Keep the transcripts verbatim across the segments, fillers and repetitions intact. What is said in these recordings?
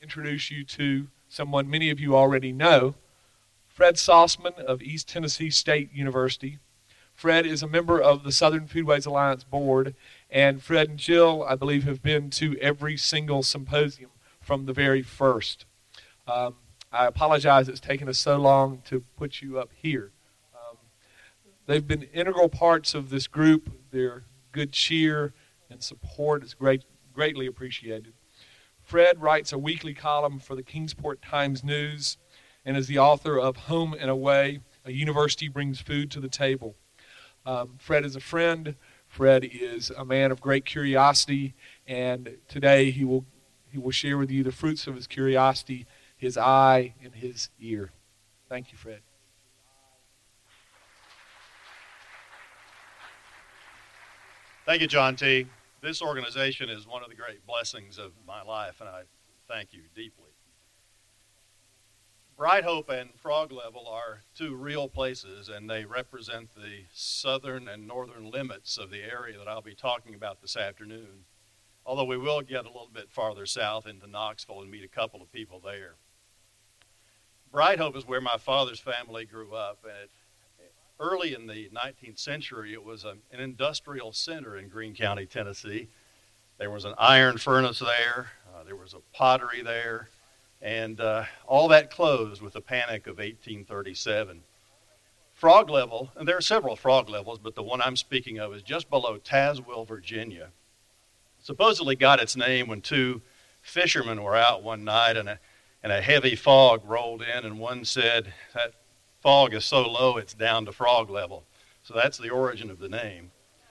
introduce you to someone many of you already know, Fred Sossman of East Tennessee State University. Fred is a member of the Southern Foodways Alliance Board, and Fred and Jill, I believe, have been to every single symposium from the very first. Um, I apologize it's taken us so long to put you up here. Um, they've been integral parts of this group. Their good cheer and support is great, greatly appreciated. Fred writes a weekly column for the Kingsport Times News and is the author of Home and Away, A University Brings Food to the Table. Um, Fred is a friend. Fred is a man of great curiosity, and today he will he will share with you the fruits of his curiosity, his eye, and his ear. Thank you, Fred. Thank you, John T. This organization is one of the great blessings of my life, and I thank you deeply. Bright Hope and Frog Level are two real places, and they represent the southern and northern limits of the area that I'll be talking about this afternoon, although we will get a little bit farther south into Knoxville and meet a couple of people there. Bright Hope is where my father's family grew up, and it, early in the nineteenth century, it was a, an industrial center in Greene County, Tennessee. There was an iron furnace there, uh, there was a pottery there, and uh, all that closed with the Panic of eighteen thirty-seven. Frog Level, and there are several Frog Levels, but the one I'm speaking of is just below Tazewell, Virginia. Supposedly got its name when two fishermen were out one night and a, and a heavy fog rolled in, and one said, "That fog is so low it's down to frog level." So that's the origin of the name.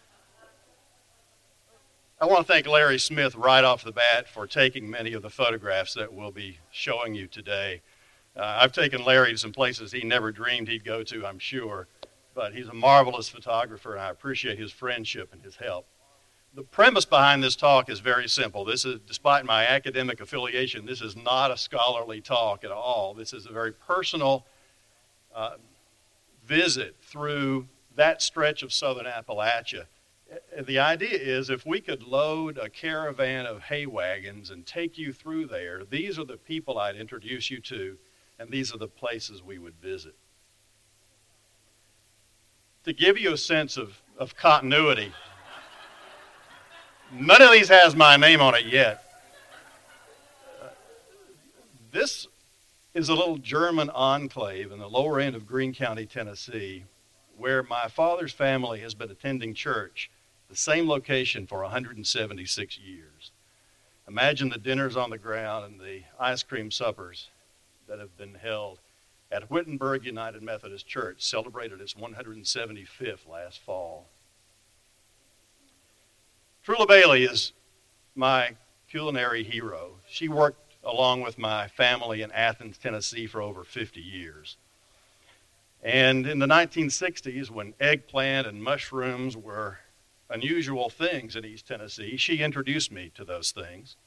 I want to thank Larry Smith right off the bat for taking many of the photographs that we'll be showing you today. Uh, I've taken Larry to some places he never dreamed he'd go to, I'm sure, but he's a marvelous photographer, and I appreciate his friendship and his help. The premise behind this talk is very simple. This is, despite my academic affiliation, this is not a scholarly talk at all. This is a very personal uh, visit through that stretch of southern Appalachia. The idea is if we could load a caravan of hay wagons and take you through there, these are the people I'd introduce you to, and these are the places we would visit. To give you a sense of, of continuity, none of these has my name on it yet. Uh, this is a little German enclave in the lower end of Greene County, Tennessee, where my father's family has been attending church, the same location, for one hundred seventy-six years. Imagine the dinners on the ground and the ice cream suppers that have been held at Wittenberg United Methodist Church, celebrated its one hundred seventy-fifth last fall. Trula Bailey is my culinary hero. She worked along with my family in Athens, Tennessee for over fifty years. And in the nineteen sixties, when eggplant and mushrooms were unusual things in East Tennessee, she introduced me to those things.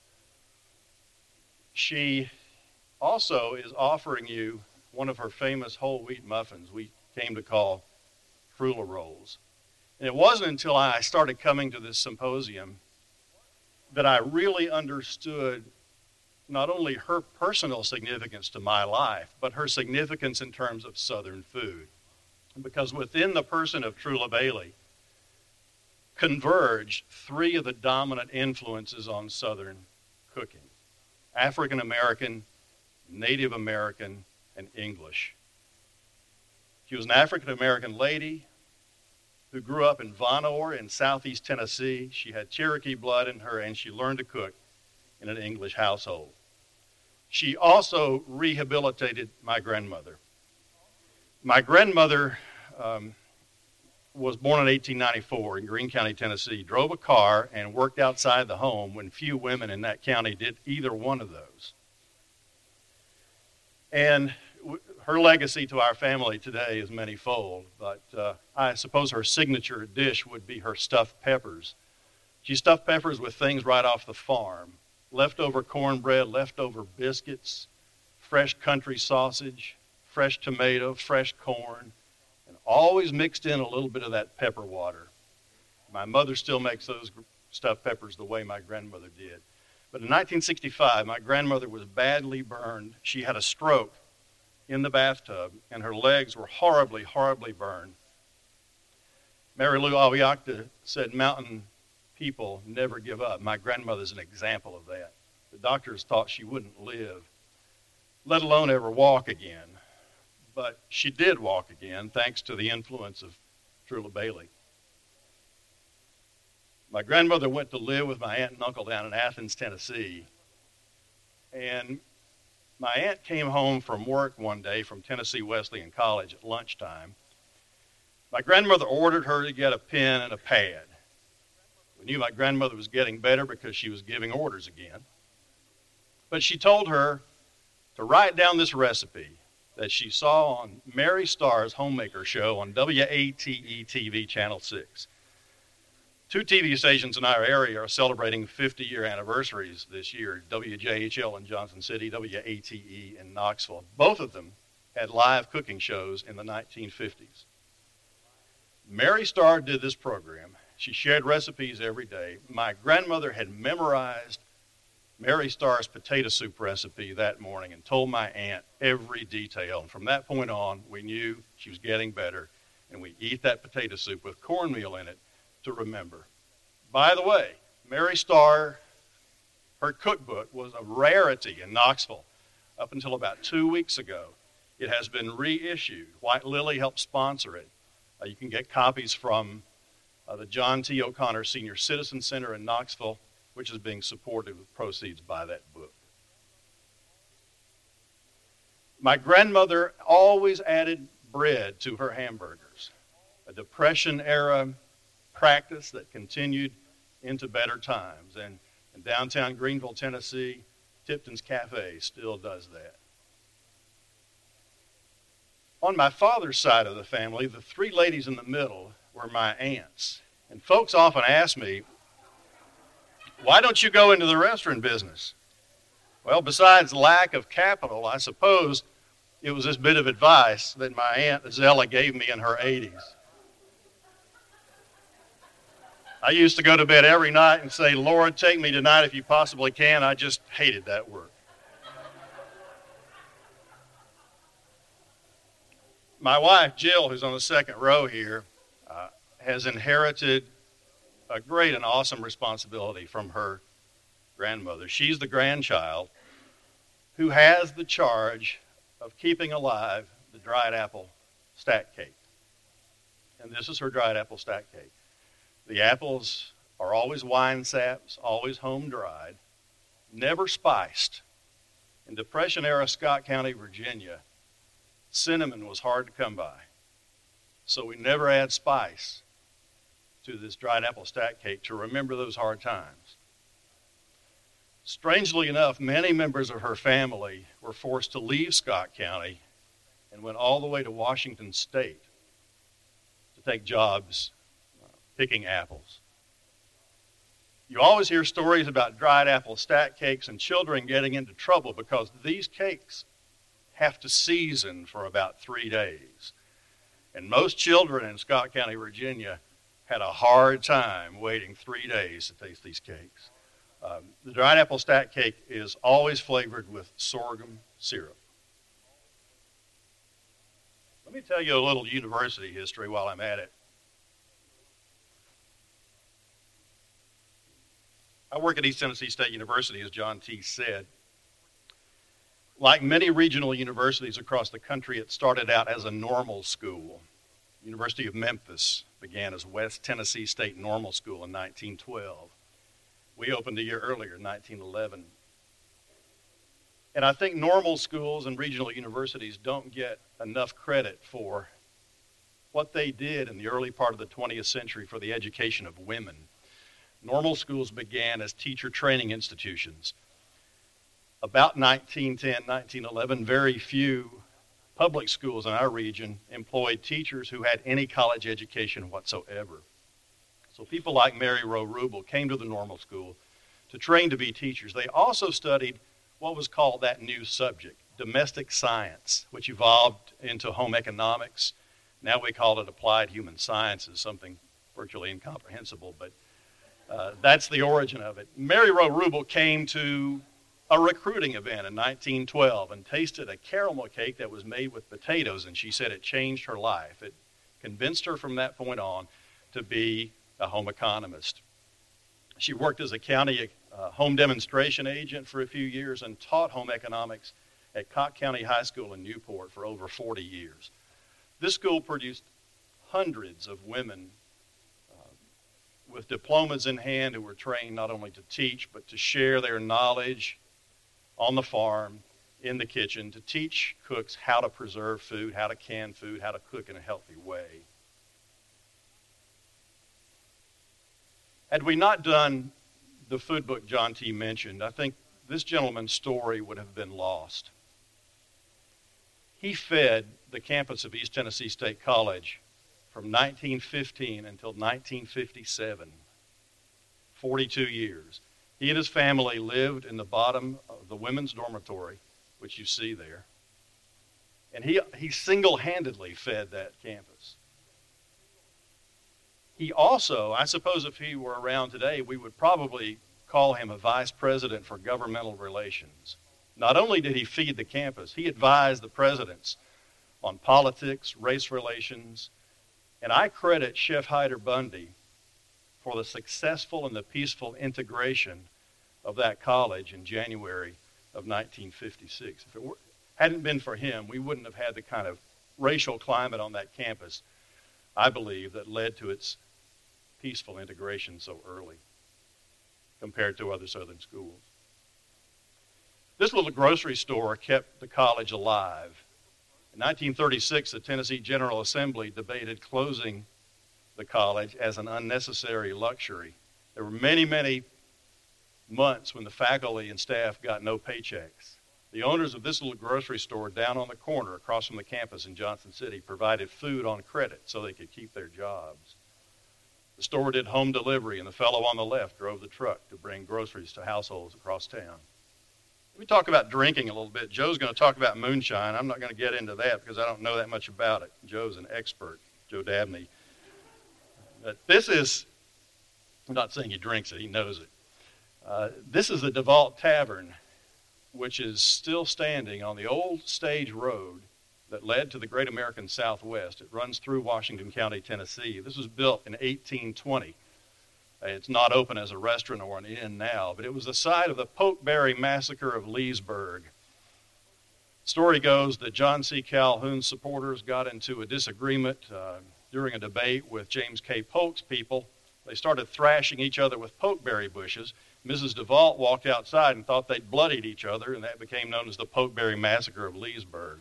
She also is offering you one of her famous whole wheat muffins we came to call Trula Rolls. And it wasn't until I started coming to this symposium that I really understood not only her personal significance to my life, but her significance in terms of Southern food. Because within the person of Trula Bailey converged three of the dominant influences on Southern cooking: African American, Native American, and English. She was an African American lady who grew up in Von Orr in southeast Tennessee. She had Cherokee blood in her, and she learned to cook in an English household. She also rehabilitated my grandmother. My grandmother um, was born in eighteen ninety-four in Greene County, Tennessee, drove a car and worked outside the home when few women in that county did either one of those. And w- her legacy to our family today is manyfold, but uh, I suppose her signature dish would be her stuffed peppers. She stuffed peppers with things right off the farm: leftover cornbread, leftover biscuits, fresh country sausage, fresh tomato, fresh corn, and always mixed in a little bit of that pepper water. My mother still makes those stuffed peppers the way my grandmother did. But in nineteen sixty-five, my grandmother was badly burned. She had a stroke in the bathtub, and her legs were horribly, horribly burned. Mary Lou Aviakta said, "Mountain people never give up." My grandmother's an example of that. The doctors thought she wouldn't live, let alone ever walk again. But she did walk again, thanks to the influence of Trula Bailey. My grandmother went to live with my aunt and uncle down in Athens, Tennessee. And my aunt came home from work one day from Tennessee Wesleyan College at lunchtime. My grandmother ordered her to get a pen and a pad. We knew my grandmother was getting better because she was giving orders again. But she told her to write down this recipe that she saw on Mary Starr's Homemaker Show on W A T E T V Channel six. Two T V stations in our area are celebrating fifty-year anniversaries this year, W J H L in Johnson City, W A T E in Knoxville. Both of them had live cooking shows in the nineteen fifties. Mary Starr did this program. She shared recipes every day. My grandmother had memorized Mary Starr's potato soup recipe that morning and told my aunt every detail. And from that point on, we knew she was getting better, and we eat that potato soup with cornmeal in it to remember. By the way, Mary Starr, her cookbook was a rarity in Knoxville up until about two weeks ago. It has been reissued. White Lily helped sponsor it. Uh, you can get copies from uh, the John T. O'Connor Senior Citizen Center in Knoxville, which is being supported with proceeds by that book. My grandmother always added bread to her hamburgers, a Depression-era practice that continued into better times. And in downtown Greenville, Tennessee, Tipton's Cafe still does that. On my father's side of the family, the three ladies in the middle were my aunts. And folks often ask me, why don't you go into the restaurant business? Well, besides lack of capital, I suppose it was this bit of advice that my Aunt Zella gave me in her eighties. I used to go to bed every night and say, "Lord, take me tonight if you possibly can." I just hated that work. My wife, Jill, who's on the second row here, uh, has inherited a great and awesome responsibility from her grandmother. She's the grandchild who has the charge of keeping alive the dried apple stack cake. And this is her dried apple stack cake. The apples are always wine saps, always home dried, never spiced. In Depression-era Scott County, Virginia, cinnamon was hard to come by. So we never add spice to this dried apple stack cake to remember those hard times. Strangely enough, many members of her family were forced to leave Scott County and went all the way to Washington State to take jobs uh, picking apples. You always hear stories about dried apple stack cakes and children getting into trouble because these cakes have to season for about three days. And most children in Scott County, Virginia, had a hard time waiting three days to taste these cakes. Um, the dried apple stack cake is always flavored with sorghum syrup. Let me tell you a little university history while I'm at it. I work at East Tennessee State University, as John T. said. Like many regional universities across the country, it started out as a normal school. University of Memphis began as West Tennessee State Normal School in nineteen twelve. We opened a year earlier, in nineteen eleven. And I think normal schools and regional universities don't get enough credit for what they did in the early part of the twentieth century for the education of women. Normal schools began as teacher training institutions. About nineteen ten, nineteen eleven, very few public schools in our region employed teachers who had any college education whatsoever. So people like Mary Rowe Rubel came to the normal school to train to be teachers. They also studied what was called that new subject, domestic science, which evolved into home economics. Now we call it applied human sciences, something virtually incomprehensible. But Uh, that's the origin of it. Mary Rowe Rubel came to a recruiting event in nineteen twelve and tasted a caramel cake that was made with potatoes, and she said it changed her life. It convinced her from that point on to be a home economist. She worked as a county uh, home demonstration agent for a few years and taught home economics at Cocke County High School in Newport for over forty years. This school produced hundreds of women uh, with diplomas in hand who were trained not only to teach but to share their knowledge on the farm, in the kitchen, to teach cooks how to preserve food, how to can food, how to cook in a healthy way. Had we not done the food book John T. mentioned, I think this gentleman's story would have been lost. He fed the campus of East Tennessee State College from nineteen fifteen until nineteen fifty-seven, forty-two years. He and his family lived in the bottom of the women's dormitory, which you see there. And he, he single-handedly fed that campus. He also, I suppose if he were around today, we would probably call him a vice president for governmental relations. Not only did he feed the campus, he advised the presidents on politics, race relations, and I credit Chef Hyder Bundy for the successful and the peaceful integration of that college in January of nineteen fifty-six. If it were, hadn't been for him, we wouldn't have had the kind of racial climate on that campus, I believe, that led to its peaceful integration so early compared to other southern schools. This little grocery store kept the college alive. In nineteen thirty-six, the Tennessee General Assembly debated closing the college as an unnecessary luxury. There were many, many months when the faculty and staff got no paychecks. The owners of this little grocery store down on the corner across from the campus in Johnson City provided food on credit so they could keep their jobs. The store did home delivery, and the fellow on the left drove the truck to bring groceries to households across town. Let me talk about drinking a little bit. Joe's going to talk about moonshine. I'm not going to get into that because I don't know that much about it. Joe's an expert, Joe Dabney. But this is, I'm not saying he drinks it, he knows it. Uh, this is the DeVault Tavern, which is still standing on the old stage road that led to the Great American Southwest. It runs through Washington County, Tennessee. This was built in eighteen twenty. It's not open as a restaurant or an inn now, but it was the site of the Pokeberry Massacre of Leesburg. Story goes that John C. Calhoun's supporters got into a disagreement uh, during a debate with James K. Polk's people. They started thrashing each other with pokeberry bushes. Missus DeVault walked outside and thought they'd bloodied each other, and that became known as the Pokeberry Massacre of Leesburg.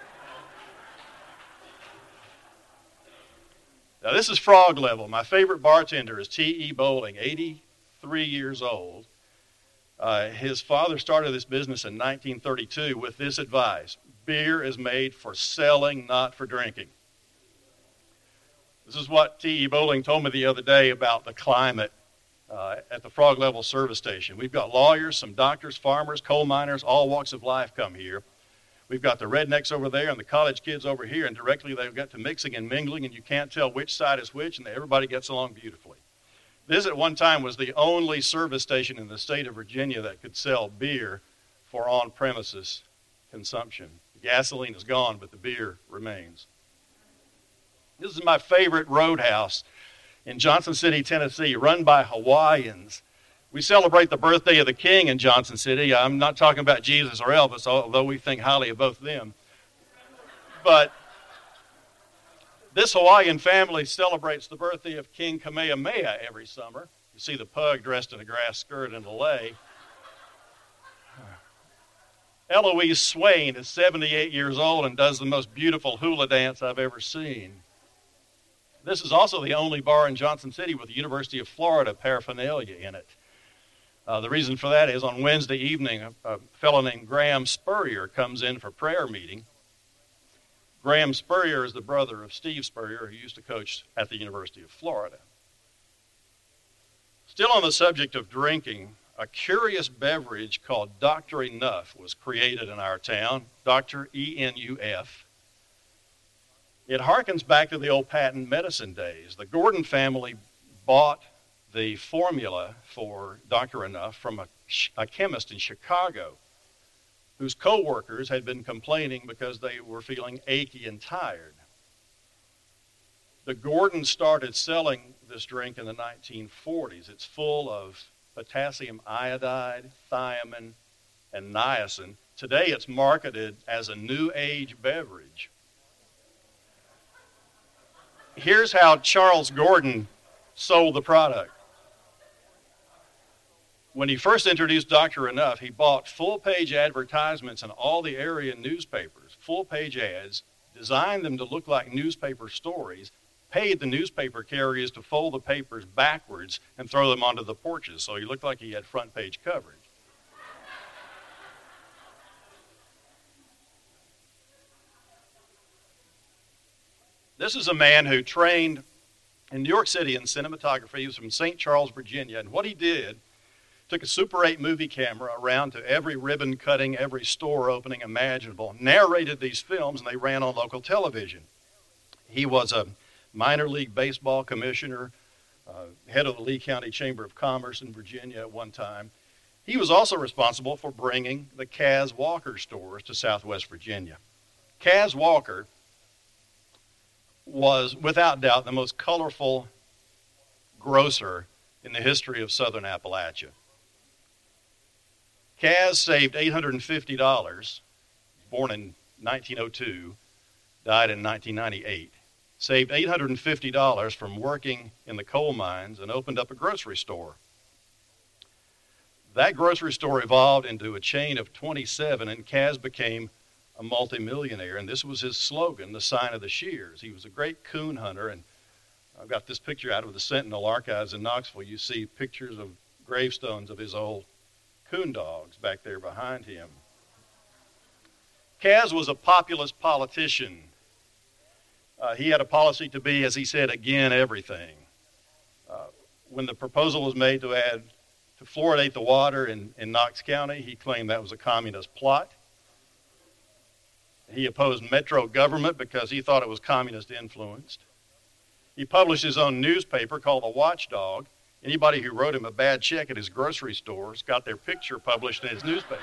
Now, this is frog level. My favorite bartender is T E. Bowling, eighty-three years old. Uh, his father started this business in nineteen thirty-two with this advice: beer is made for selling, not for drinking. This is what T E. Bowling told me the other day about the climate uh, at the Frog Level service station. We've got lawyers, some doctors, farmers, coal miners, all walks of life come here. We've got the rednecks over there and the college kids over here, and directly they've got to mixing and mingling, and you can't tell which side is which, and everybody gets along beautifully. This at one time was the only service station in the state of Virginia that could sell beer for on-premises consumption. The gasoline is gone, but the beer remains. This is my favorite roadhouse in Johnson City, Tennessee, run by Hawaiians. We celebrate the birthday of the king in Johnson City. I'm not talking about Jesus or Elvis, although we think highly of both of them. But this Hawaiian family celebrates the birthday of King Kamehameha every summer. You see the pug dressed in a grass skirt and a lei. Eloise Swain is seventy-eight years old and does the most beautiful hula dance I've ever seen. This is also the only bar in Johnson City with the University of Florida paraphernalia in it. Uh, the reason for that is on Wednesday evening, a, a fellow named Graham Spurrier comes in for prayer meeting. Graham Spurrier is the brother of Steve Spurrier, who used to coach at the University of Florida. Still on the subject of drinking, a curious beverage called Doctor Enough was created in our town, Doctor E N U F. It harkens back to the old patent medicine days. The Gordon family bought the formula for Doctor Enough from a, a chemist in Chicago whose co-workers had been complaining because they were feeling achy and tired. The Gordon started selling this drink in the nineteen forties. It's full of potassium iodide, thiamine, and niacin. Today it's marketed as a new age beverage. Here's how Charles Gordon sold the product. When he first introduced Doctor Enough, he bought full-page advertisements in all the area newspapers, full-page ads, designed them to look like newspaper stories, paid the newspaper carriers to fold the papers backwards and throw them onto the porches, so he looked like he had front-page coverage. This is a man who trained in New York City in cinematography. He was from Saint Charles, Virginia, and what he did, took a Super eight movie camera around to every ribbon cutting, every store opening imaginable, narrated these films, and they ran on local television. He was a minor league baseball commissioner, uh, head of the Lee County Chamber of Commerce in Virginia at one time. He was also responsible for bringing the Kaz Walker stores to Southwest Virginia. Kaz Walker was, without doubt, the most colorful grocer in the history of Southern Appalachia. Kaz saved eight hundred fifty dollars, born in nineteen oh two, died in nineteen ninety-eight, saved eight hundred fifty dollars from working in the coal mines and opened up a grocery store. That grocery store evolved into a chain of twenty-seven, and Kaz became a multimillionaire, and this was his slogan, the sign of the shears. He was a great coon hunter, and I've got this picture out of the Sentinel Archives in Knoxville. You see pictures of gravestones of his old coon dogs back there behind him. Kaz was a populist politician. Uh, he had a policy to be, as he said, again, everything. Uh, when the proposal was made to add, to fluoridate the water in, in Knox County, he claimed that was a communist plot. He opposed Metro government because he thought it was communist influenced. He published his own newspaper called The Watchdog. Anybody who wrote him a bad check at his grocery stores got their picture published in his newspaper.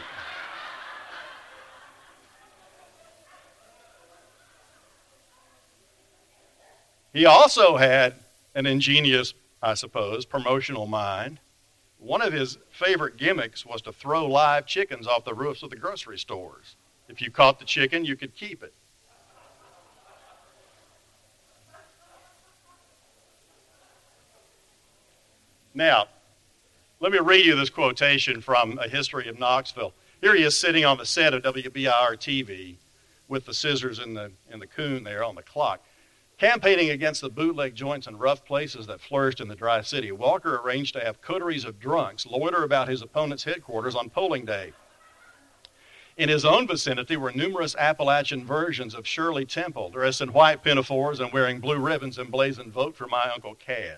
He also had an ingenious, I suppose, promotional mind. One of his favorite gimmicks was to throw live chickens off the roofs of the grocery stores. If you caught the chicken, you could keep it. Now, let me read you this quotation from A History of Knoxville. Here he is sitting on the set of W B I R T V with the scissors and the, and the coon there on the clock. Campaigning against the bootleg joints and rough places that flourished in the Dry City, Walker arranged to have coteries of drunks loiter about his opponent's headquarters on polling day. In his own vicinity were numerous Appalachian versions of Shirley Temple, dressed in white pinafores and wearing blue ribbons emblazoned, "Vote for my Uncle Kaz."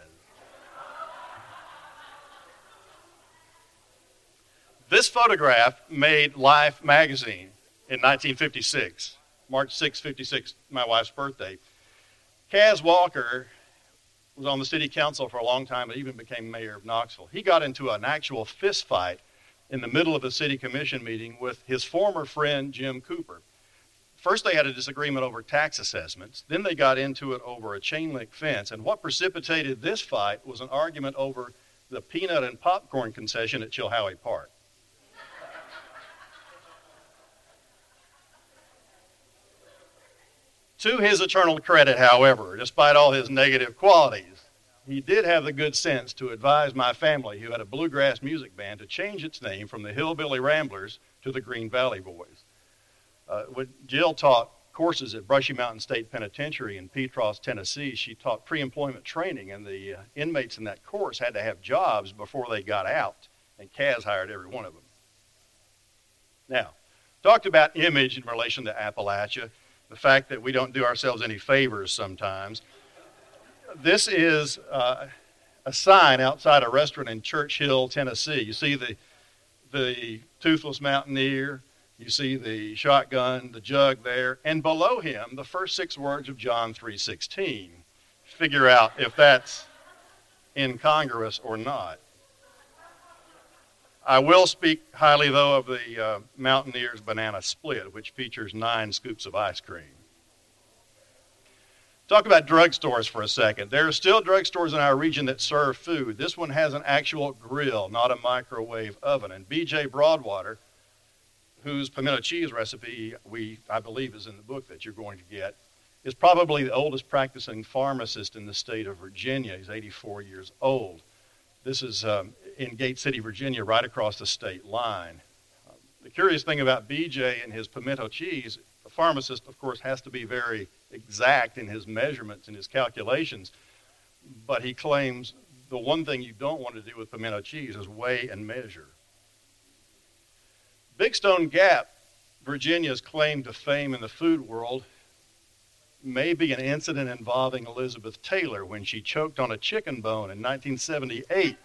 This photograph made Life magazine in nineteen fifty-six, March sixth, fifty-six, my wife's birthday. Kaz Walker was on the city council for a long time and even became mayor of Knoxville. He got into an actual fist fight in the middle of a city commission meeting with his former friend, Jim Cooper. First, they had a disagreement over tax assessments. Then they got into it over a chain link fence. And what precipitated this fight was an argument over the peanut and popcorn concession at Chilhowie Park. To his eternal credit, however, despite all his negative qualities, he did have the good sense to advise my family, who had a bluegrass music band, to change its name from the Hillbilly Ramblers to the Green Valley Boys. Uh, when Jill taught courses at Brushy Mountain State Penitentiary in Petros, Tennessee, she taught pre-employment training, and the uh, inmates in that course had to have jobs before they got out, and Kaz hired every one of them. Now, talked about image in relation to Appalachia, the fact that we don't do ourselves any favors sometimes. This is uh, a sign outside a restaurant in Churchill, Tennessee. You see the, the toothless mountaineer, you see the shotgun, the jug there, and below him, the first six words of John three sixteen. Figure out if that's incongruous or not. I will speak highly, though, of the uh, Mountaineers Banana Split, which features nine scoops of ice cream. Talk about drugstores for a second. There are still drugstores in our region that serve food. This one has an actual grill, not a microwave oven. And B J Broadwater, whose pimento cheese recipe we, I believe, is in the book that you're going to get, is probably the oldest practicing pharmacist in the state of Virginia. He's eighty-four years old. This is um, in Gate City, Virginia, right across the state line. Um, the curious thing about B J and his pimento cheese, the pharmacist, of course, has to be very exact in his measurements and his calculations, but he claims the one thing you don't want to do with pimento cheese is weigh and measure. Big Stone Gap, Virginia's claim to fame in the food world, may be an incident involving Elizabeth Taylor when she choked on a chicken bone in nineteen seventy-eight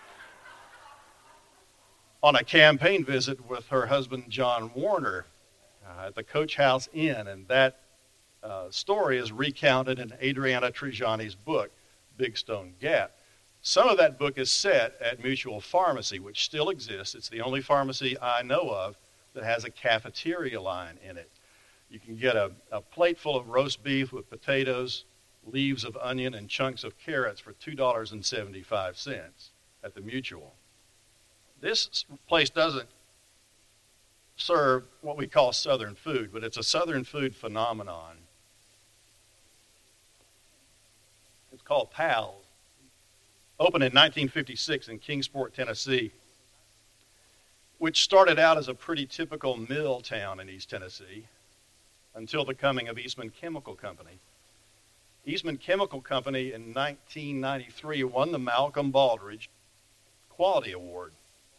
on a campaign visit with her husband John Warner uh, at the Coach House Inn, and that uh, story is recounted in Adriana Trigiani's book, Big Stone Gap. Some of that book is set at Mutual Pharmacy, which still exists. It's the only pharmacy I know of that has a cafeteria line in it. You can get a, a plate full of roast beef with potatoes, leaves of onion, and chunks of carrots for two dollars and seventy-five cents at the Mutual. This place doesn't serve what we call Southern food, but it's a Southern food phenomenon. It's called Pal's. Opened in nineteen fifty-six in Kingsport, Tennessee, which started out as a pretty typical mill town in East Tennessee until the coming of Eastman Chemical Company. Eastman Chemical Company in nineteen ninety-three won the Malcolm Baldrige Quality Award.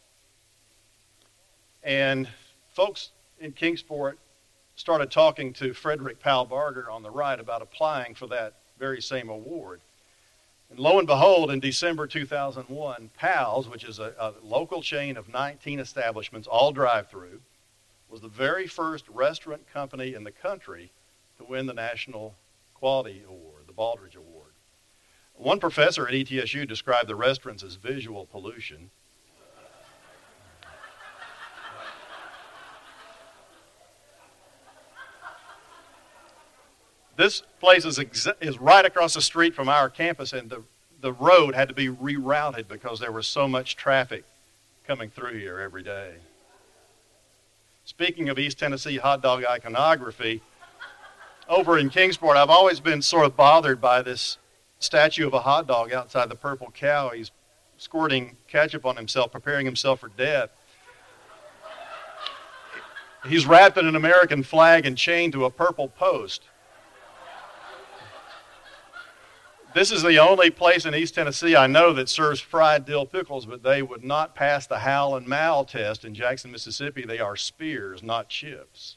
And folks in Kingsport started talking to Frederick Powell Barger on the right about applying for that very same award. And lo and behold, in December two thousand one, Pal's, which is a, a local chain of nineteen establishments, all drive-through, was the very first restaurant company in the country to win the National Quality Award, the Baldrige Award. One professor at E T S U described the restaurants as visual pollution. This place is, ex- is right across the street from our campus, and the, the road had to be rerouted because there was so much traffic coming through here every day. Speaking of East Tennessee hot dog iconography, over in Kingsport, I've always been sort of bothered by this statue of a hot dog outside the Purple Cow. He's squirting ketchup on himself, preparing himself for death. He's wrapped in an American flag and chained to a purple post. This is the only place in East Tennessee I know that serves fried dill pickles, but they would not pass the Hal and Mal test in Jackson, Mississippi. They are spears, not chips.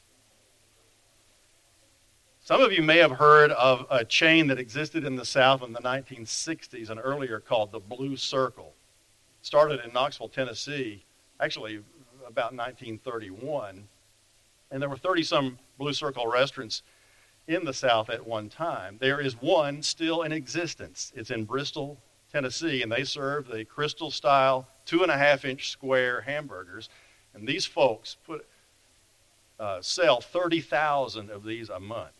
Some of you may have heard of a chain that existed in the South in the nineteen sixties and earlier called the Blue Circle. It started in Knoxville, Tennessee, actually about nineteen thirty-one, and there were thirty-some Blue Circle restaurants in the South at one time. There is one still in existence. It's in Bristol, Tennessee, and they serve the Crystal-style two and a half inch square hamburgers. And these folks put uh, sell thirty thousand of these a month.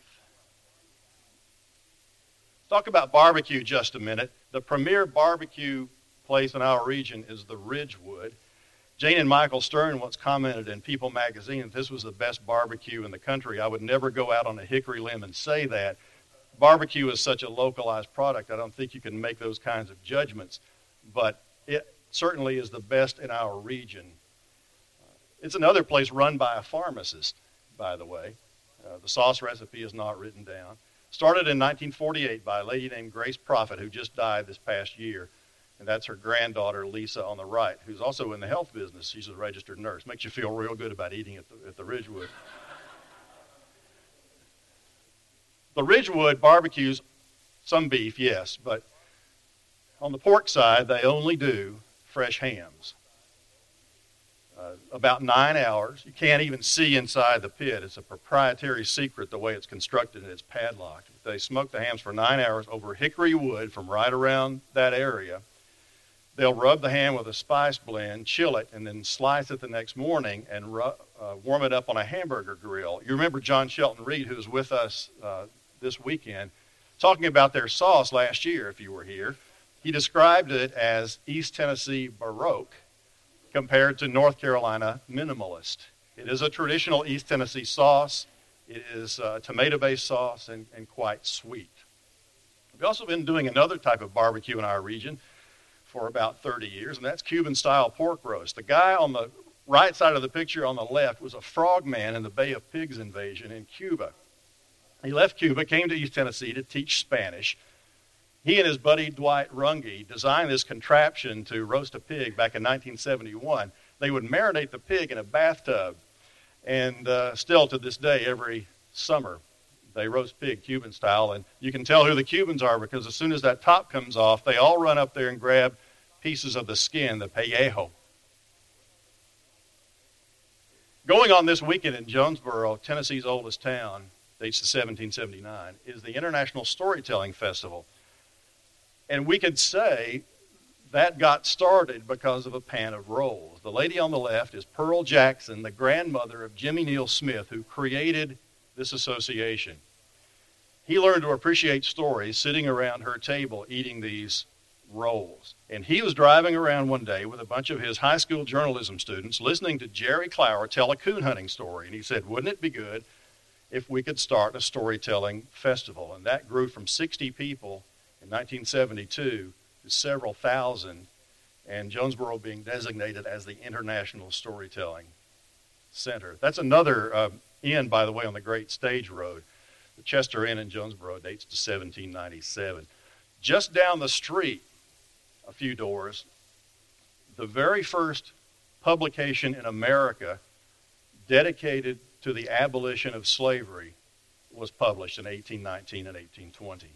Talk about barbecue just a minute. The premier barbecue place in our region is the Ridgewood. Jane and Michael Stern once commented in People magazine that this was the best barbecue in the country. I would never go out on a hickory limb and say that. Barbecue is such a localized product, I don't think you can make those kinds of judgments, but it certainly is the best in our region. It's another place run by a pharmacist, by the way. Uh, the sauce recipe is not written down. Started in nineteen forty-eight by a lady named Grace Prophet, who just died this past year. And that's her granddaughter, Lisa, on the right, who's also in the health business. She's a registered nurse. Makes you feel real good about eating at the, at the Ridgewood. The Ridgewood barbecues some beef, yes, but on the pork side, they only do fresh hams. Uh, about nine hours. You can't even see inside the pit. It's a proprietary secret the way it's constructed and it's padlocked. They smoke the hams for nine hours over hickory wood from right around that area. They'll rub the ham with a spice blend, chill it, and then slice it the next morning and ru- uh, warm it up on a hamburger grill. You remember John Shelton Reed, who was with us uh, this weekend, talking about their sauce last year, if you were here. He described it as East Tennessee Baroque compared to North Carolina Minimalist. It is a traditional East Tennessee sauce. It is a tomato-based sauce and, and quite sweet. We've also been doing another type of barbecue in our region for about thirty years, and that's Cuban-style pork roast. The guy on the right side of the picture on the left was a frogman in the Bay of Pigs invasion in Cuba. He left Cuba, came to East Tennessee to teach Spanish. He and his buddy Dwight Runge designed this contraption to roast a pig back in nineteen seventy-one. They would marinate the pig in a bathtub, and uh, still to this day, every summer, they roast pig Cuban style. And you can tell who the Cubans are because as soon as that top comes off, they all run up there and grab pieces of the skin, the pellejo. Going on this weekend in Jonesboro, Tennessee's oldest town, dates to seventeen seventy-nine, is the International Storytelling Festival. And we could say that got started because of a pan of rolls. The lady on the left is Pearl Jackson, the grandmother of Jimmy Neal Smith, who created this association. He learned to appreciate stories sitting around her table eating these rolls. And he was driving around one day with a bunch of his high school journalism students listening to Jerry Clower tell a coon hunting story. And he said, wouldn't it be good if we could start a storytelling festival? And that grew from sixty people in nineteen seventy-two to several thousand, and Jonesboro being designated as the International Storytelling Center. That's another uh, inn, by the way, on the Great Stage Road. The Chester Inn in Jonesboro dates to seventeen ninety-seven. Just down the street, a few doors, the very first publication in America dedicated to the abolition of slavery was published in eighteen nineteen and eighteen twenty.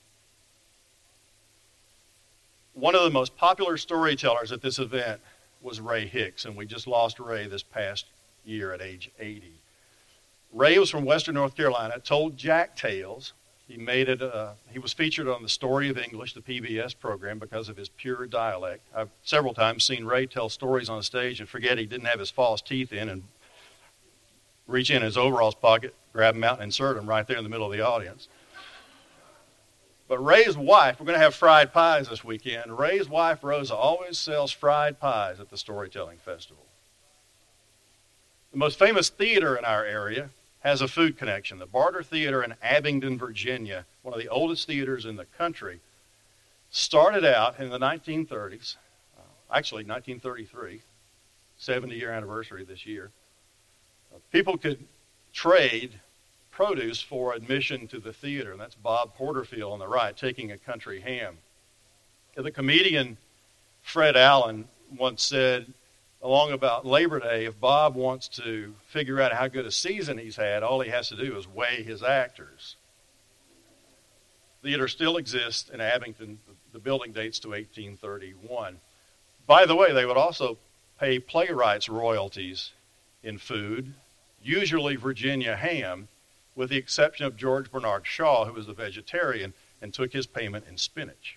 One of the most popular storytellers at this event was Ray Hicks, and we just lost Ray this past year at age eighty. Ray was from Western North Carolina, told Jack Tales. He made it. Uh, he was featured on The Story of English, the P B S program, because of his pure dialect. I've several times seen Ray tell stories on stage and forget he didn't have his false teeth in and reach in his overalls pocket, grab them out, and insert them right there in the middle of the audience. But Ray's wife, we're going to have fried pies this weekend. Ray's wife, Rosa, always sells fried pies at the Storytelling Festival. The most famous theater in our area has a food connection. The Barter Theater in Abingdon, Virginia, one of the oldest theaters in the country, started out in the nineteen thirties, uh, actually nineteen thirty-three, seventy-year anniversary this year. Uh, people could trade produce for admission to the theater, and that's Bob Porterfield on the right, taking a country ham. The comedian Fred Allen once said, along about Labor Day, if Bob wants to figure out how good a season he's had, all he has to do is weigh his actors. The theater still exists in Abingdon. The building dates to eighteen thirty-one. By the way, they would also pay playwrights royalties in food, usually Virginia ham, with the exception of George Bernard Shaw, who was a vegetarian and took his payment in spinach.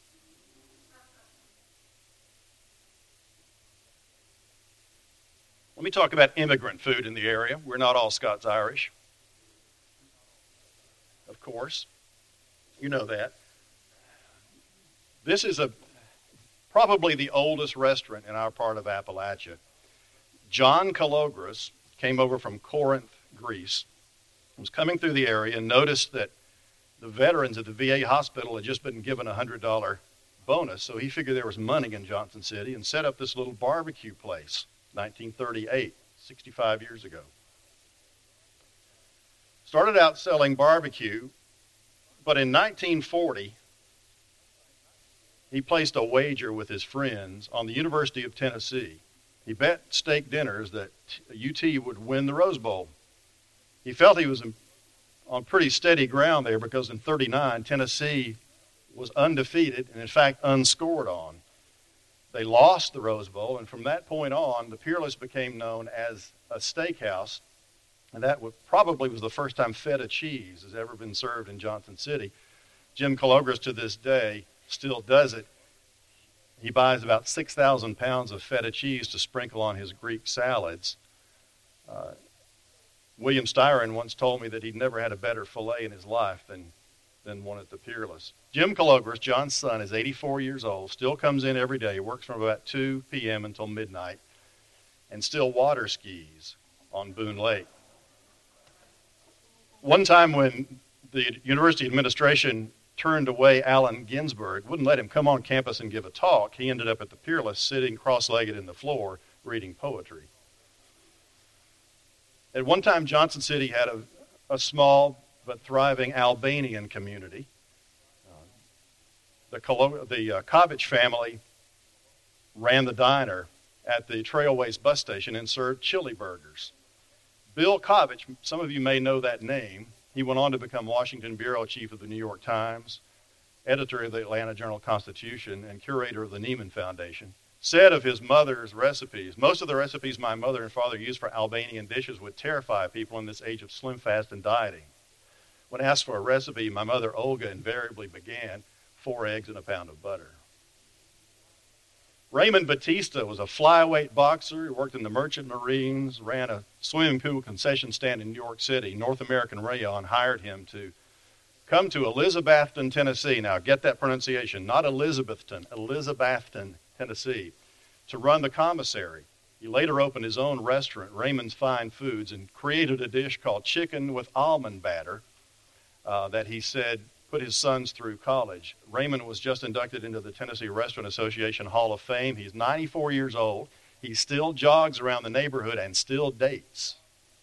Let me talk about immigrant food in the area. We're not all Scots-Irish, of course. You know that. This is a probably the oldest restaurant in our part of Appalachia. John Calogris came over from Corinth, Greece, was coming through the area and noticed that the veterans at the V A hospital had just been given a one hundred dollars bonus, so he figured there was money in Johnson City and set up this little barbecue place, nineteen thirty-eight, sixty-five years ago. Started out selling barbecue, but in nineteen forty, he placed a wager with his friends on the University of Tennessee. He bet steak dinners that U T would win the Rose Bowl. He felt he was on pretty steady ground there because in thirty-nine, Tennessee was undefeated and, in fact, unscored on. They lost the Rose Bowl, and from that point on, the Peerless became known as a steakhouse, and that was, probably was the first time feta cheese has ever been served in Johnson City. Jim Calogris, to this day, still does it. he buys about six thousand pounds of feta cheese to sprinkle on his Greek salads. Uh, William Styron once told me that he'd never had a better filet in his life than, than one at the Peerless. Jim Calogris, John's son, is eighty-four years old, still comes in every day, works from about two p.m. until midnight, and still water skis on Boone Lake. One time when the university administration turned away Allen Ginsberg, wouldn't let him come on campus and give a talk, he ended up at the Peerless sitting cross-legged in the floor reading poetry. At one time, Johnson City had a, a small but thriving Albanian community. Uh, the Colo- the uh, Kovich family ran the diner at the Trailways bus station and served chili burgers. Bill Kovich, some of you may know that name. He went on to become Washington bureau chief of the New York Times, editor of the Atlanta Journal-Constitution, and curator of the Neiman Foundation. Said of his mother's recipes, most of the recipes my mother and father used for Albanian dishes would terrify people in this age of slim fast and dieting. When asked for a recipe, my mother Olga invariably began, four eggs and a pound of butter. Raymond Batista was a flyweight boxer. He worked in the Merchant Marines, ran a swimming pool concession stand in New York City. North American Rayon hired him to come to Elizabethton, Tennessee. Now get that pronunciation, not Elizabethton, Elizabethton, Tennessee, to run the commissary. He later opened his own restaurant, Raymond's Fine Foods, and created a dish called chicken with almond batter uh, that he said put his sons through college. Raymond was just inducted into the Tennessee Restaurant Association Hall of Fame. He's ninety-four years old. He still jogs around the neighborhood and still dates.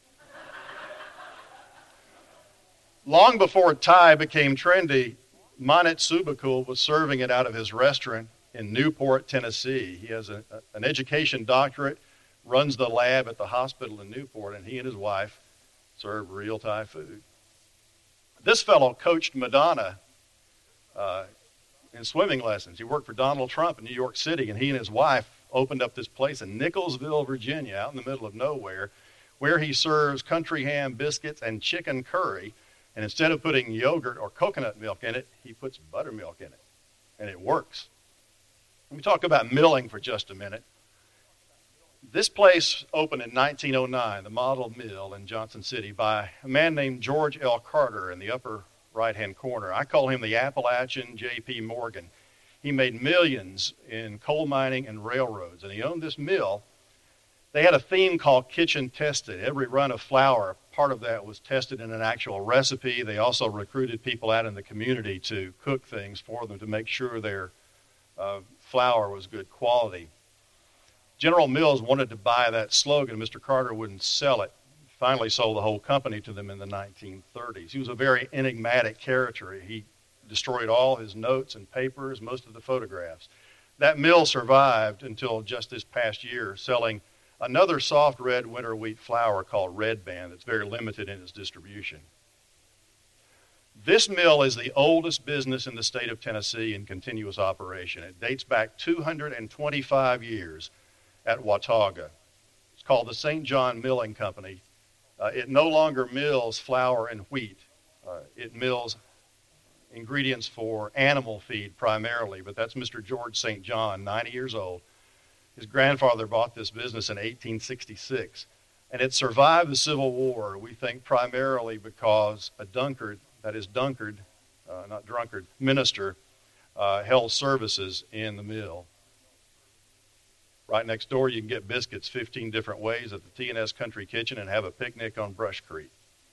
Long before Thai became trendy, Manit Subakul was serving it out of his restaurant in Newport, Tennessee. He has a, a, an education doctorate, runs the lab at the hospital in Newport, and he and his wife serve real Thai food. This fellow coached Madonna uh, in swimming lessons. He worked for Donald Trump in New York City, and he and his wife opened up this place in Nicholsville, Virginia, out in the middle of nowhere, where he serves country ham biscuits and chicken curry, and instead of putting yogurt or coconut milk in it, he puts buttermilk in it, and it works. Let me talk about milling for just a minute. This place opened in nineteen oh nine, the Model Mill in Johnson City, by a man named George L. Carter in the upper right-hand corner. I call him the Appalachian J P. Morgan. He made millions in coal mining and railroads, and he owned this mill. They had a theme called Kitchen Tested. Every run of flour, part of that was tested in an actual recipe. They also recruited people out in the community to cook things for them to make sure their uh, flour was good quality. General Mills wanted to buy that slogan. Mister Carter wouldn't sell it. Finally sold the whole company to them in the nineteen thirties. He was a very enigmatic character. He destroyed all his notes and papers, most of the photographs. That mill survived until just this past year, selling another soft red winter wheat flour called Red Band that's very limited in its distribution. This mill is the oldest business in the state of Tennessee in continuous operation. It dates back two hundred twenty-five years at Watauga. It's called the Saint John Milling Company. Uh, it no longer mills flour and wheat. Uh, it mills ingredients for animal feed primarily, but that's Mister George Saint John, ninety years old. His grandfather bought this business in eighteen sixty-six, and it survived the Civil War, we think primarily because a Dunkard, that is Dunkard, uh, not drunkard, minister, uh, held services in the mill. Right next door, you can get biscuits fifteen different ways at the T and S Country Kitchen and have a picnic on Brush Creek.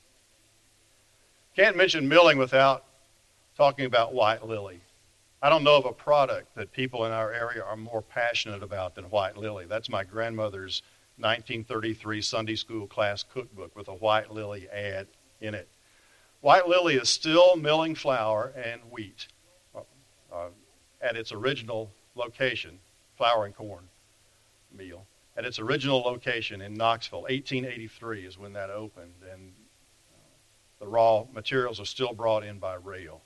Can't mention milling without talking about White Lily. I don't know of a product that people in our area are more passionate about than White Lily. That's my grandmother's nineteen thirty-three Sunday school class cookbook with a White Lily ad in it. White Lily is still milling flour and wheat uh, at its original location, flour and corn meal. At its original location in Knoxville, eighteen eighty-three is when that opened, and the raw materials are still brought in by rail.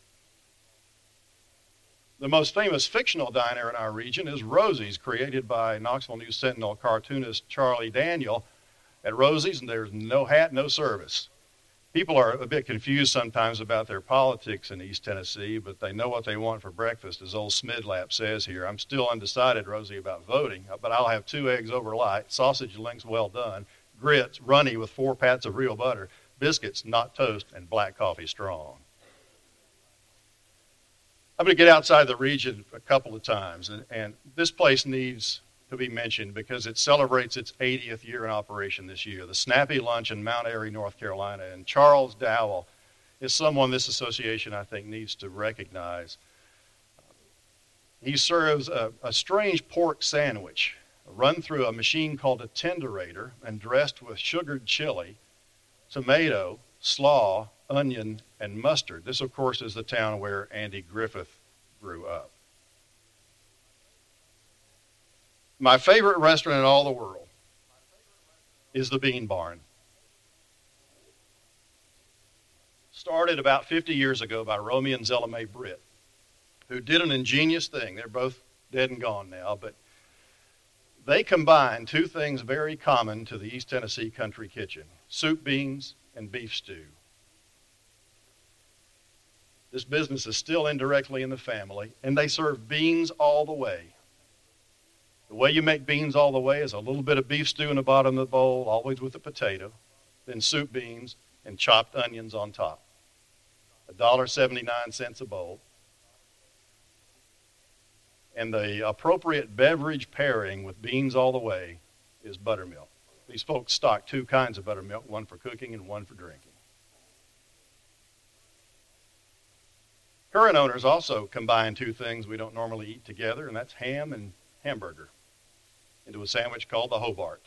The most famous fictional diner in our region is Rosie's, created by Knoxville News Sentinel cartoonist Charlie Daniel. At Rosie's, there's no hat, no service. People are a bit confused sometimes about their politics in East Tennessee, but they know what they want for breakfast, as old Smidlap says here. I'm still undecided, Rosie, about voting, but I'll have two eggs over light, sausage links well done, grits runny with four pats of real butter, biscuits not toast, and black coffee strong. I'm going to get outside the region a couple of times, and, and this place needs to be mentioned because it celebrates its eightieth year in operation this year. The Snappy Lunch in Mount Airy, North Carolina. And Charles Dowell is someone this association, I think, needs to recognize. He serves a, a strange pork sandwich run through a machine called a tenderator and dressed with sugared chili, tomato, slaw, onion, and mustard. This, of course, is the town where Andy Griffith grew up. My favorite restaurant in all the world is the Bean Barn. Started about fifty years ago by Romeo and Zella Mae Britt, who did an ingenious thing. They're both dead and gone now, but they combined two things very common to the East Tennessee country kitchen: soup beans and beef stew. This business is still indirectly in the family, and they serve beans all the way. The way you make beans all the way is a little bit of beef stew in the bottom of the bowl, always with a potato, then soup beans and chopped onions on top. one dollar and seventy-nine cents a bowl. And the appropriate beverage pairing with beans all the way is buttermilk. These folks stock two kinds of buttermilk, one for cooking and one for drinking. Current owners also combine two things we don't normally eat together, and that's ham and hamburger into a sandwich called the Hobart.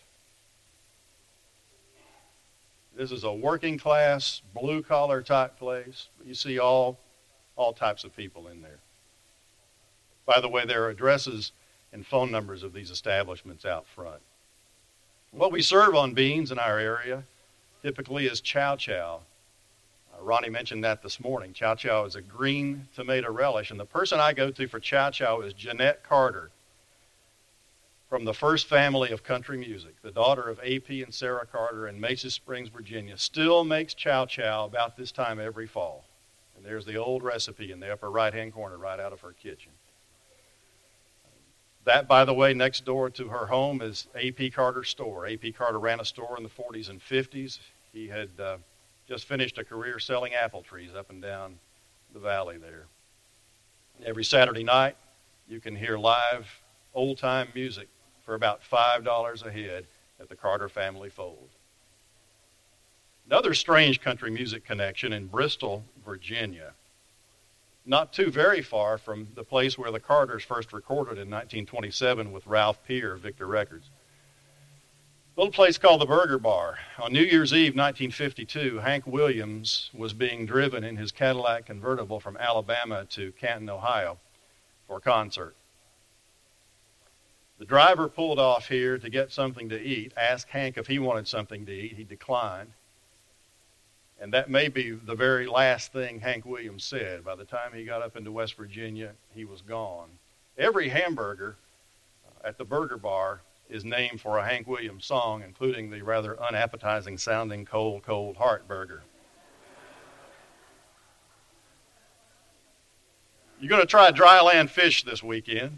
This is a working class, blue collar type place. You see all, all types of people in there. By the way, there are addresses and phone numbers of these establishments out front. What we serve on Beans in our area typically is chow chow. Uh, Ronnie mentioned that this morning. Chow chow is a green tomato relish, and the person I go to for chow chow is Jeanette Carter, from the first family of country music, the daughter of A P and Sarah Carter in Mesa Springs, Virginia, still makes chow chow about this time every fall. And there's the old recipe in the upper right-hand corner right out of her kitchen. That, by the way, next door to her home is A P Carter's store. A P Carter ran a store in the forties and fifties. He had uh, just finished a career selling apple trees up and down the valley there. Every Saturday night, you can hear live old-time music for about five dollars a head at the Carter Family Fold. Another strange country music connection in Bristol, Virginia, not too very far from the place where the Carters first recorded in nineteen twenty-seven with Ralph Peer, Victor Records. A little place called the Burger Bar. On New Year's Eve, nineteen fifty-two, Hank Williams was being driven in his Cadillac convertible from Alabama to Canton, Ohio for a concert. The driver pulled off here to get something to eat, asked Hank if he wanted something to eat. He declined. And that may be the very last thing Hank Williams said. By the time he got up into West Virginia, he was gone. Every hamburger at the Burger Bar is named for a Hank Williams song, including the rather unappetizing sounding Cold, Cold Heart Burger. You're going to try dryland fish this weekend.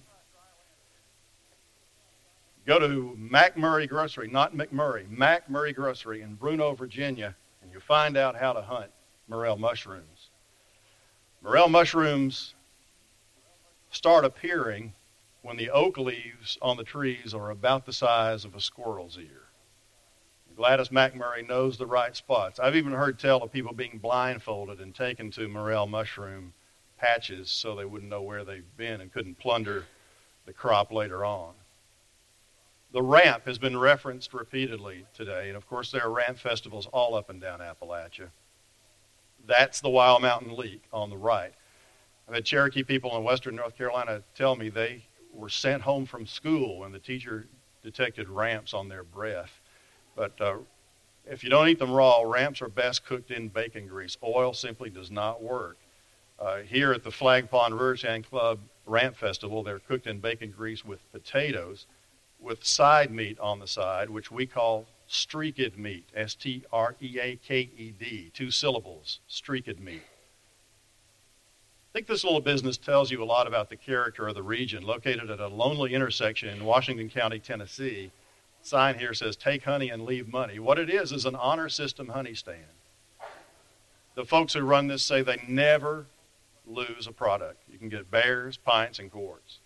Go to McMurray Grocery, not McMurray, McMurray Grocery in Bruno, Virginia, and you'll find out how to hunt morel mushrooms. Morel mushrooms start appearing when the oak leaves on the trees are about the size of a squirrel's ear. Gladys McMurray knows the right spots. I've even heard tell of people being blindfolded and taken to morel mushroom patches so they wouldn't know where they've been and couldn't plunder the crop later on. The ramp has been referenced repeatedly today, and of course there are ramp festivals all up and down Appalachia. That's the Wild Mountain Leak on the right. I've had Cherokee people in western North Carolina tell me they were sent home from school when the teacher detected ramps on their breath. But uh, if you don't eat them raw, ramps are best cooked in bacon grease. Oil simply does not work. Uh, here at the Flag Pond Rurshand Club Ramp Festival, they're cooked in bacon grease with potatoes. with side meat on the side, which we call streaked meat, S T R E A K E D, two syllables, streaked meat. I think this little business tells you a lot about the character of the region. Located at a lonely intersection in Washington County, Tennessee, the sign here says, "Take honey and leave money." What it is is an honor system honey stand. The folks who run this say they never lose a product. You can get bears, pints, and quarts.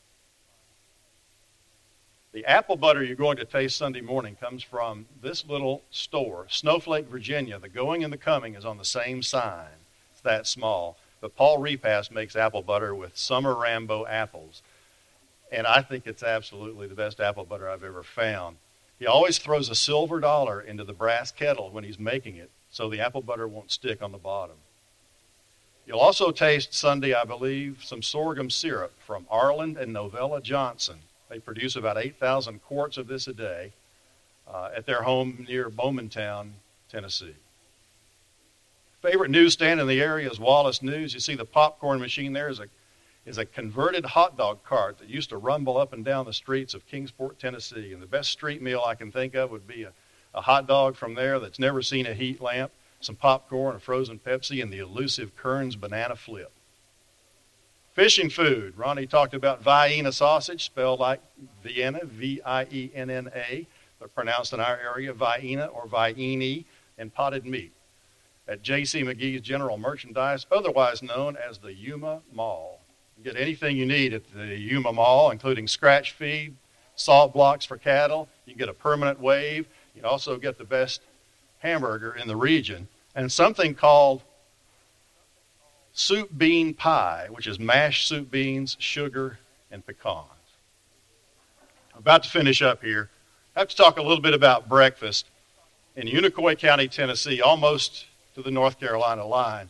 The apple butter you're going to taste Sunday morning comes from this little store, Snowflake, Virginia. The going and the coming is on the same sign. It's that small. But Paul Repass makes apple butter with Summer Rambo apples. And I think it's absolutely the best apple butter I've ever found. He always throws a silver dollar into the brass kettle when he's making it, so the apple butter won't stick on the bottom. You'll also taste Sunday, I believe, some sorghum syrup from Arland and Novella Johnson. They produce about eight thousand quarts of this a day uh, at their home near Bowmantown, Tennessee. Favorite newsstand in the area is Wallace News. You see the popcorn machine there is a, is a converted hot dog cart that used to rumble up and down the streets of Kingsport, Tennessee. And the best street meal I can think of would be a, a hot dog from there that's never seen a heat lamp, some popcorn, a frozen Pepsi, and the elusive Kern's banana flip. Fishing food. Ronnie talked about Vienna sausage, spelled like Vienna, V I E N N A, but pronounced in our area Vienna or Vieni, and potted meat at J C McGee's General Merchandise, otherwise known as the Yuma Mall. You get anything you need at the Yuma Mall, including scratch feed, salt blocks for cattle. You can get a permanent wave. You can also get the best hamburger in the region, and something called soup bean pie, which is mashed soup beans, sugar, and pecans. I'm about to finish up here. I have to talk a little bit about breakfast. In Unicoi County, Tennessee, almost to the North Carolina line,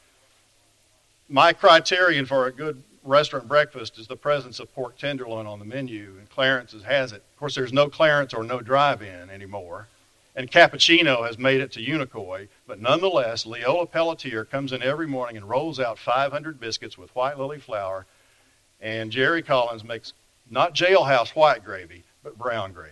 my criterion for a good restaurant breakfast is the presence of pork tenderloin on the menu, and Clarence's has it. Of course, there's no Clarence or no drive-in anymore. And Cappuccino has made it to Unicoi, but nonetheless, Leola Pelletier comes in every morning and rolls out five hundred biscuits with white lily flour, and Jerry Collins makes not jailhouse white gravy, but brown gravy.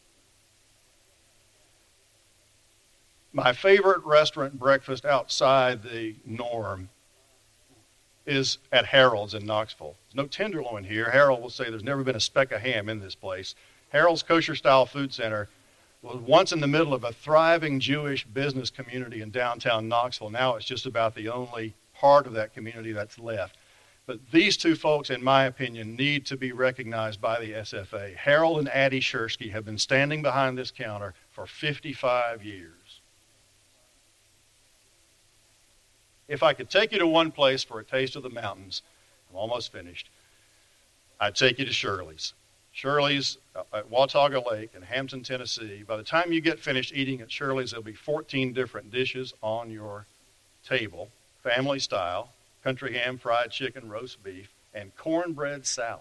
My favorite restaurant breakfast outside the norm is at Harold's in Knoxville. There's no tenderloin here. Harold will say there's never been a speck of ham in this place. Harold's Kosher-Style Food Center was once in the middle of a thriving Jewish business community in downtown Knoxville. Now it's just about the only part of that community that's left. But these two folks, in my opinion, need to be recognized by the S F A. Harold and Addie Shersky have been standing behind this counter for fifty-five years. If I could take you to one place for a taste of the mountains, I'm almost finished, I'd take you to Shirley's. Shirley's at Watauga Lake in Hampton, Tennessee. By the time you get finished eating at Shirley's, there'll be fourteen different dishes on your table, family style, country ham, fried chicken, roast beef, and cornbread salad.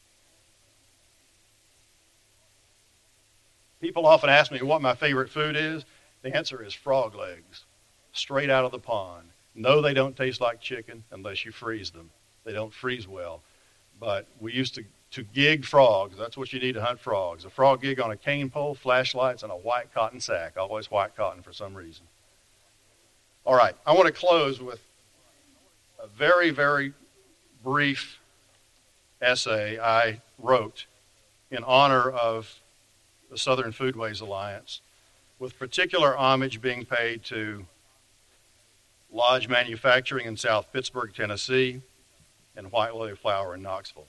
People often ask me what my favorite food is. The answer is frog legs, straight out of the pond. No, they don't taste like chicken unless you freeze them. They don't freeze well. But we used to to gig frogs. That's what you need to hunt frogs. A frog gig on a cane pole, flashlights, and a white cotton sack. Always white cotton for some reason. All right, I want to close with a very, very brief essay I wrote in honor of the Southern Foodways Alliance, with particular homage being paid to Lodge Manufacturing in South Pittsburgh, Tennessee, and White Lily Flour in Knoxville.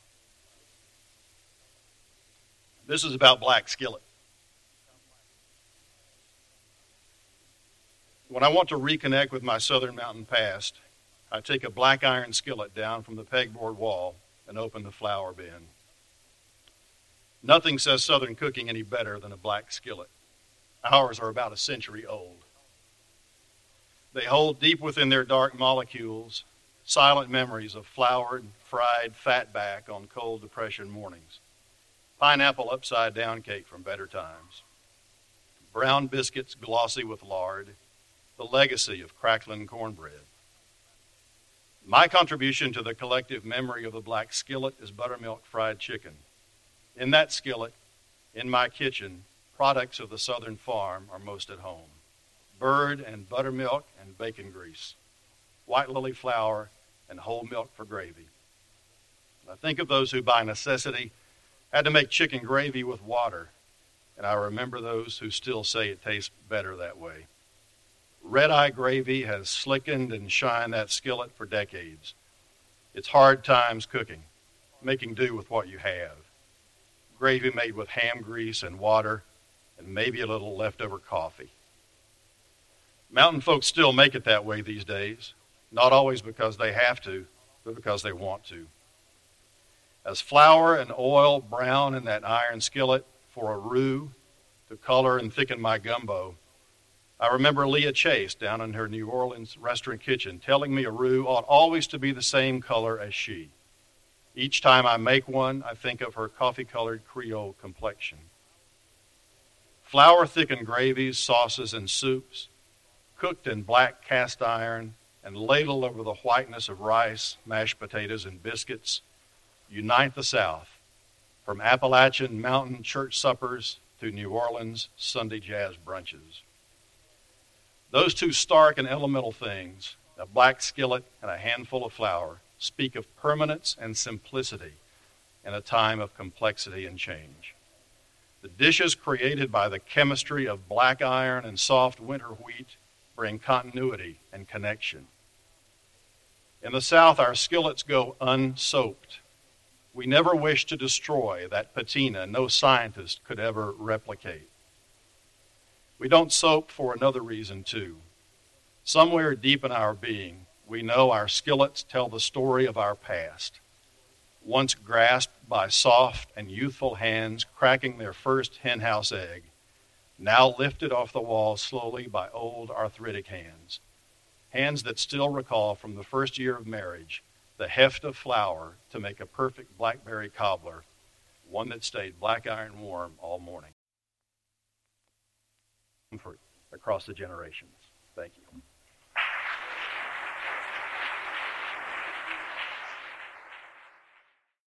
This is about Black Skillet. When I want to reconnect with my Southern Mountain past, I take a black iron skillet down from the pegboard wall and open the flour bin. Nothing says Southern cooking any better than a black skillet. Ours are about a century old. They hold deep within their dark molecules silent memories of floured, fried fatback on cold depression mornings, pineapple upside-down cake from better times, brown biscuits glossy with lard, the legacy of crackling cornbread. My contribution to the collective memory of the black skillet is buttermilk fried chicken. In that skillet, In my kitchen, products of the Southern farm are most at home. Bird and buttermilk and bacon grease, white lily flour and whole milk for gravy. I think of those who by necessity had to make chicken gravy with water, and I remember those who still say it tastes better that way. Red-eye gravy has slickened and shined that skillet for decades. It's hard times cooking, making do with what you have. Gravy made with ham grease and water, and maybe a little leftover coffee. Mountain folks still make it that way these days, not always because they have to, but because they want to. As flour and oil brown in that iron skillet for a roux to color and thicken my gumbo, I remember Leah Chase down in her New Orleans restaurant kitchen telling me a roux ought always to be the same color as she. Each time I make one, I think of her coffee-colored Creole complexion. Flour-thickened gravies, sauces, and soups, cooked in black cast iron and ladled over the whiteness of rice, mashed potatoes, and biscuits, unite the South, from Appalachian mountain church suppers to New Orleans Sunday jazz brunches. Those two stark and elemental things, a black skillet and a handful of flour, speak of permanence and simplicity in a time of complexity and change. The dishes created by the chemistry of black iron and soft winter wheat bring continuity and connection. In the South, our skillets go unsoaped. We never wish to destroy that patina no scientist could ever replicate. We don't soap for another reason, too. Somewhere deep in our being, we know our skillets tell the story of our past. Once grasped by soft and youthful hands cracking their first henhouse egg, now lifted off the wall slowly by old arthritic hands. Hands that still recall from the first year of marriage the heft of flour to make a perfect blackberry cobbler, one that stayed black iron warm all morning. Comfort across the generations. Thank you.